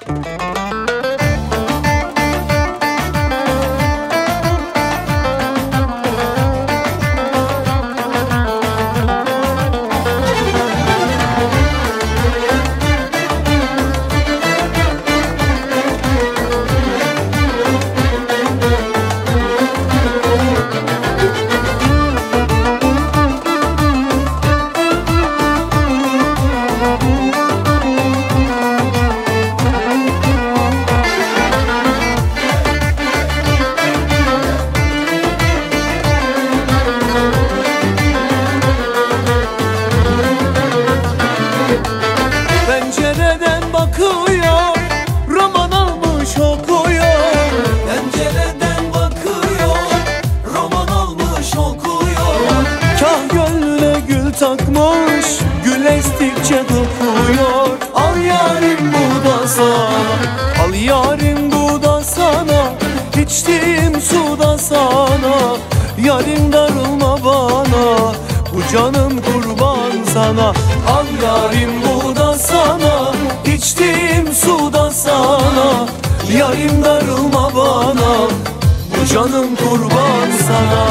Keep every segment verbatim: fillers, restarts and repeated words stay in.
Pencereden bakıyor, roman almış okuyor. Pencereden bakıyor, roman almış okuyor. Kah gönlüne gül takmış, gül estikçe dokuyor. Al yarim bu da sana, al yarim bu da sana. İçtiğim su da sana, yarim darılma bana. Bu canım kurban sana, al yarim bu da sana. İçtiğim su da sana, yarim darılma bana. Bu canım kurban sana.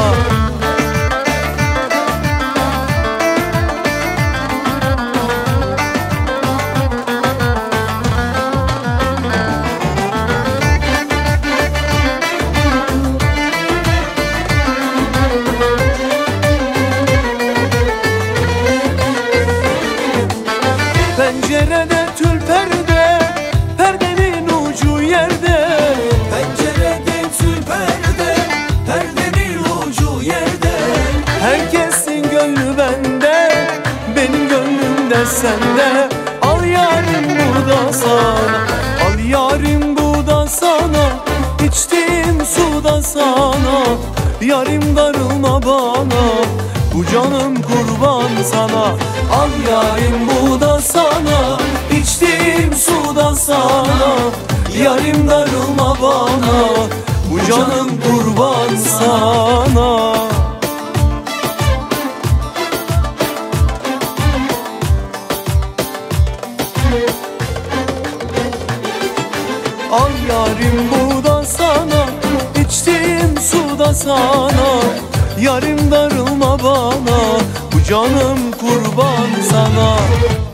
Pencerede tül perde, perdenin ucu yerde. Pencerede tül perde, perdenin ucu yerde. Herkesin gönlü bende, benim gönlüm de sende. Al yarim bu da sana, al yarim bu da sana. İçtiğim su da sana, yarim darılma bana. Bu canım kurban sana, al yarim bu da sana. İçtiğim su da sana, yarim darılma bana. Bu canım kurban sana. Al yarim bu da sana, içtiğim su da sana. Yarim darılma bana, bu canım kurban sana.